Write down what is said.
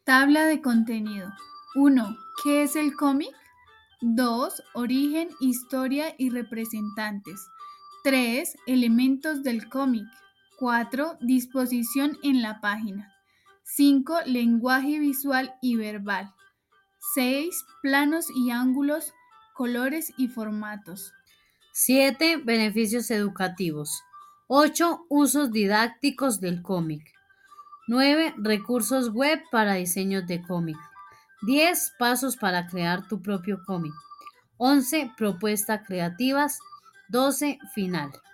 Tabla de contenido. 1. ¿Qué es el cómic? 2. Origen, historia y representantes. 3. Elementos del cómic. 4. Disposición en la página. 5. Lenguaje visual y verbal. 6. Planos y ángulos, colores y formatos. 7. Beneficios educativos. 8. Usos didácticos del cómic. 9. Recursos web para diseños de cómic. 10. Pasos para crear tu propio cómic. 11. Propuestas creativas. 12. Final.